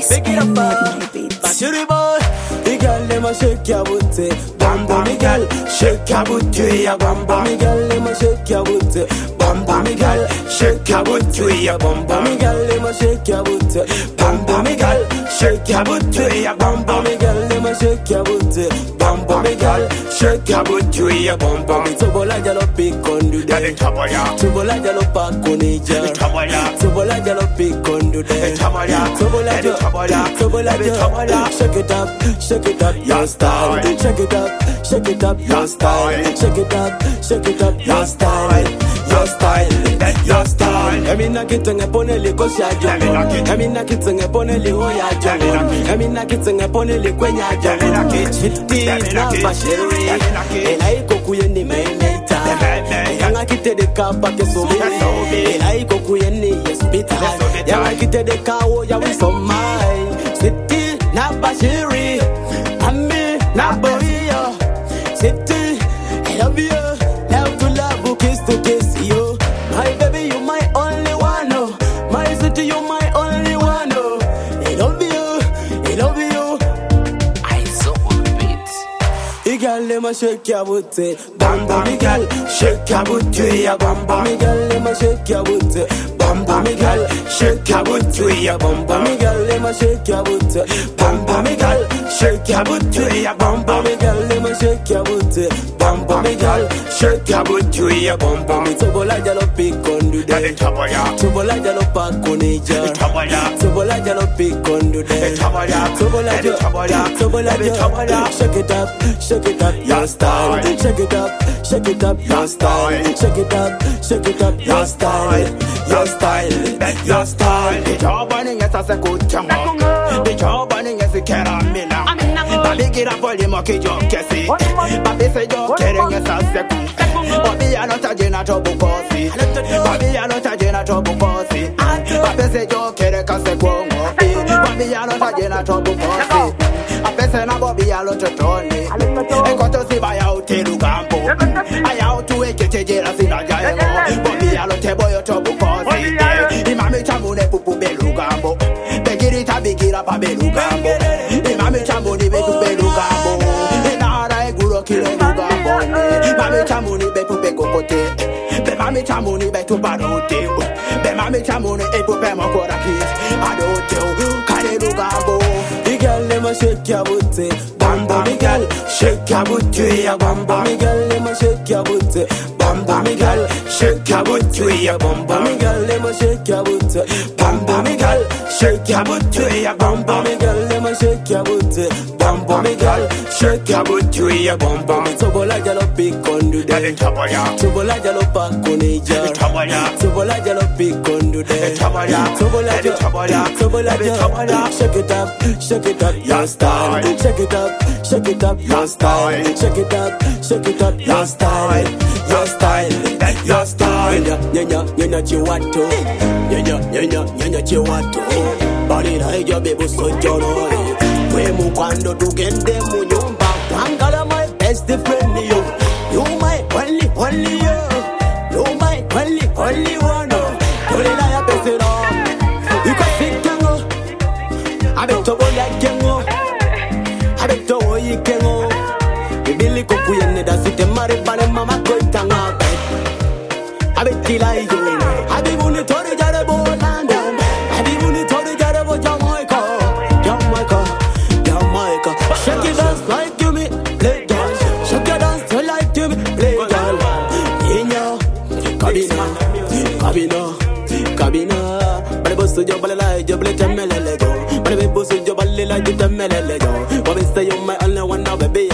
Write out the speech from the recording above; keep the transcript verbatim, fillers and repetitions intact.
Big it up, Bashiri boy. The girl let me shake your booty. Bam bam, me girl, shake your booty. Ya bam bam, me girl, let me shake your booty. Bam bam, me girl, shake your booty. Ya bam bam, me girl, let me shake your booty. Bam bam, me girl, shake your booty. Ya bam bam, me girl, let me shake your booty. Bam bam, me girl, shake your booty. Ya bam bam, me tubola jalo pick on do that. Tubola jalo pack on it. Tubola jalo pick on do that. Tubola jalo, tubola jalo, shake it up, shake it up, your style. Shake it up, shake it up, your style. Shake it up, shake it up, your style. Your style, your style. Emi na kitenge pone li kosha jomo. Emi na kitenge pone li hoya jomo. Emi na kitenge pone li kwenya jomo. Chiti na bashiri. Ela iko kuye ni meimeta. Yanga kite de kapa ke sobe. Ela iko kuye ni yes bita. Yanga kite de kawo ya we so mine. Chiti na bashiri. Ami na boyo. Chiti, I love you. Love to love, kiss to kiss. My baby, you my only one, oh. My city, you my only one, oh. I love you, I love you. I so beat. You girl, let me shake your booty. Bam bam, me girl, shake your booty. Ya bam bam, me girl, let me shake your booty. Bam bam, me girl, shake your booty. Ya bam bam, me girl, let me shake your booty. Bam bam, me girl, shake your booty. Ya bam bam, me girl, let me shake your booty. Bam bam, me girl, shake your booty. Ya bam bam, me tubola jalo pick on do that. Tubola jalo pack on it. Tubola jalo pick on do that. Tubola jalo, tubola jalo, shake it up, shake it up, your style. Shake it up, shake it up, your style. Shake it up, shake it up, your style. Your style, your style. The job running as a good chama. The job running as a caramina. Baby, get up for the monkey job, Cassie. Baby, say you're carrying a second. Baby, I'm not a Jena trouble bossy. Baby, I'm not a Jena trouble bossy. Baby, say you're carrying a second. Baby, I'm not a Jena trouble bossy. A person about Bobby, I lot of Tony. I got to see my out to Gambo. I out to a Jena Sina. Bobby, I lot of boy trouble bossy. Imami Chamune Pupu Belugambo. Begirita Bigira Pabelugambo. Imami Chamuni Betu Belugambo. Inara Guru Kilo Lugambo. Mami Chamuni Betu Bekote. Bemami Chamuni Betu Barote. Bemami Chamuni Epu Pemokora Kids. Adote, Kare Lugambo. The girl, let me shake your booty. Bam bam, me girl, shake your booty. Ya bam bam, me girl, let me shake your booty. Bam bam, me girl, shake your booty. Ya bam bam, me girl, let me shake your booty. Bam bam, me girl, shake your booty. Ya bam bam, me girl, let me shake your booty. Bam bam, me girl, shake your booty. Ya bam bam, me tubola jalo pick on do that. Tubola jalo pack on it. Tubola jalo pick on do that. Tubola jalo, tubola jalo, shake it up, shake it up, your style. Shake it up, shake it up, your style. Shake it up, shake it up, your style. Your style, your style. Nyanya, nyanya chiwato. Nyanya, nyanya, nyanya chiwato. Bali na hiyo bebo sojoro. We mukwando tugende mu nyumba. Wangala my best friend you. You my only, only you. You my only, only one. Tole na ya pesero. Iko sikango. Abeto boya kengo. Abeto oyi kengo. Bibili kokuyene da site mare bale mama koitanga. Abetila yo. Abibuni tori jare bolanda. Abibuni tori jare bo Jamaica. Jamaica, Jamaica. Shake your dance like you me play dance. Shake your dance like you me play dance. Inyo, kabina, kabina, kabina. Bale bosu jo bale la jo bale temele jo. Bale bosu jo bale la jo temele jo. What is say you my only one now baby?